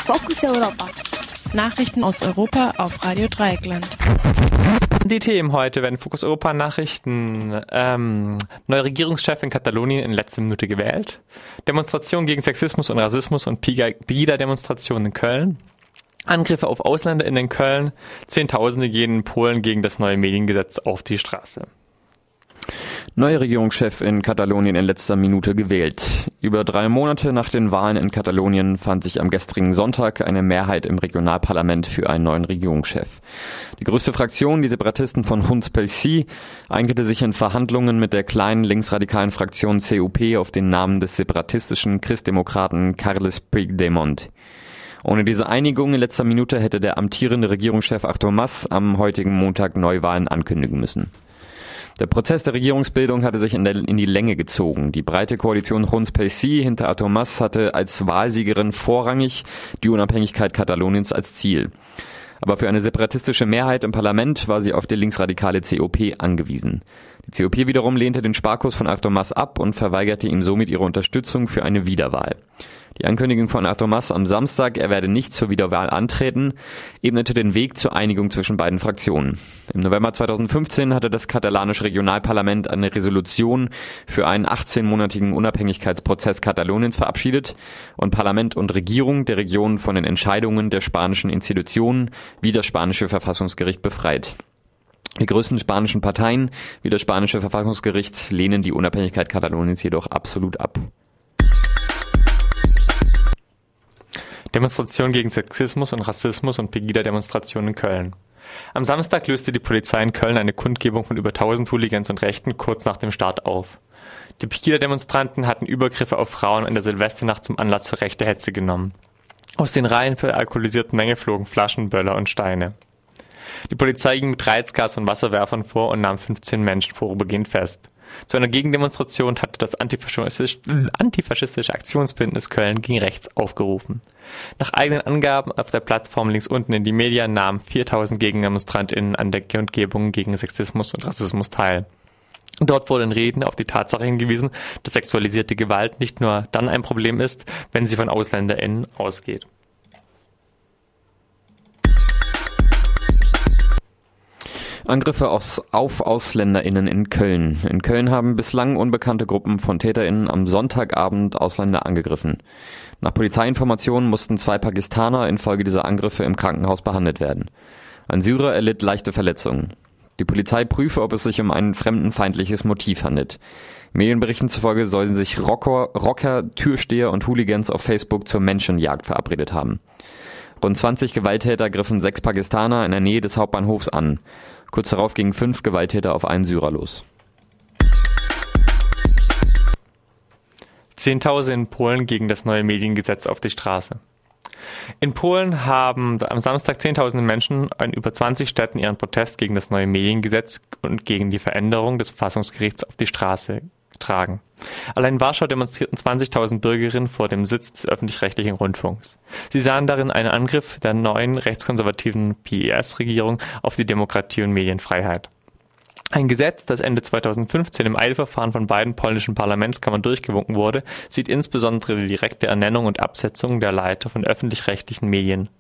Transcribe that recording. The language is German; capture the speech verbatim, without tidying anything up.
Fokus Europa. Nachrichten aus Europa auf Radio Dreieckland. Die Themen heute werden Fokus Europa Nachrichten. Ähm, neuer Regierungschef in Katalonien in letzter Minute gewählt. Demonstration gegen Sexismus und Rassismus und Pegida-Demonstrationen in Köln. Angriffe auf Ausländer in Köln. Zehntausende gehen in Polen gegen das neue Mediengesetz auf die Straße. Neuer Regierungschef in Katalonien in letzter Minute gewählt. Über drei Monate nach den Wahlen in Katalonien fand sich am gestrigen Sonntag eine Mehrheit im Regionalparlament für einen neuen Regierungschef. Die größte Fraktion, die Separatisten von Junts pel Sí, einigte sich in Verhandlungen mit der kleinen linksradikalen Fraktion C U P auf den Namen des separatistischen Christdemokraten Carles Puigdemont. Ohne diese Einigung in letzter Minute hätte der amtierende Regierungschef Artur Mas am heutigen Montag Neuwahlen ankündigen müssen. Der Prozess der Regierungsbildung hatte sich in, der, in die Länge gezogen. Die breite Koalition Junts pel Sí hinter Artur Mas hatte als Wahlsiegerin vorrangig die Unabhängigkeit Kataloniens als Ziel. Aber für eine separatistische Mehrheit im Parlament war sie auf die linksradikale C O P angewiesen. Die C O P wiederum lehnte den Sparkurs von Artur Mas ab und verweigerte ihm somit ihre Unterstützung für eine Wiederwahl. Die Ankündigung von Artur Mas am Samstag, er werde nicht zur Wiederwahl antreten, ebnete den Weg zur Einigung zwischen beiden Fraktionen. Im November zweitausendfünfzehn hatte das katalanische Regionalparlament eine Resolution für einen achtzehnmonatigen Unabhängigkeitsprozess Kataloniens verabschiedet und Parlament und Regierung der Region von den Entscheidungen der spanischen Institutionen wie das spanische Verfassungsgericht befreit. Die größten spanischen Parteien wie das spanische Verfassungsgericht lehnen die Unabhängigkeit Kataloniens jedoch absolut ab. Demonstration gegen Sexismus und Rassismus und Pegida-Demonstrationen in Köln. Am Samstag löste die Polizei in Köln eine Kundgebung von über tausend Hooligans und Rechten kurz nach dem Start auf. Die Pegida-Demonstranten hatten Übergriffe auf Frauen in der Silvesternacht zum Anlass für rechte Hetze genommen. Aus den Reihen der alkoholisierten Menge flogen Flaschen, Böller und Steine. Die Polizei ging mit Reizgas und Wasserwerfern vor und nahm fünfzehn Menschen vorübergehend fest. Zu einer Gegendemonstration hatte das antifaschistische, antifaschistische Aktionsbündnis Köln gegen rechts aufgerufen. Nach eigenen Angaben auf der Plattform links unten in die Medien nahmen viertausend GegendemonstrantInnen an der Kundgebung gegen Sexismus und Rassismus teil. Dort wurde in Reden auf die Tatsache hingewiesen, dass sexualisierte Gewalt nicht nur dann ein Problem ist, wenn sie von AusländerInnen ausgeht. Angriffe aus, auf AusländerInnen in Köln. In Köln haben bislang unbekannte Gruppen von TäterInnen am Sonntagabend Ausländer angegriffen. Nach Polizeiinformationen mussten zwei Pakistaner infolge dieser Angriffe im Krankenhaus behandelt werden. Ein Syrer erlitt leichte Verletzungen. Die Polizei prüfe, ob es sich um ein fremdenfeindliches Motiv handelt. Medienberichten zufolge sollen sich Rocker, Rocker, Türsteher und Hooligans auf Facebook zur Menschenjagd verabredet haben. Rund zwanzig Gewalttäter griffen sechs Pakistaner in der Nähe des Hauptbahnhofs an. Kurz darauf gingen fünf Gewalttäter auf einen Syrer los. Zehntausende in Polen gegen das neue Mediengesetz auf die Straße. In Polen haben am Samstag Zehntausende Menschen in über zwanzig Städten ihren Protest gegen das neue Mediengesetz und gegen die Veränderung des Verfassungsgerichts auf die Straße getragen. Allein in Warschau demonstrierten zwanzigtausend Bürgerinnen vor dem Sitz des öffentlich-rechtlichen Rundfunks. Sie sahen darin einen Angriff der neuen rechtskonservativen P E S-Regierung auf die Demokratie und Medienfreiheit. Ein Gesetz, das Ende zweitausendfünfzehn im Eilverfahren von beiden polnischen Parlamentskammern durchgewunken wurde, sieht insbesondere die direkte Ernennung und Absetzung der Leiter von öffentlich-rechtlichen Medien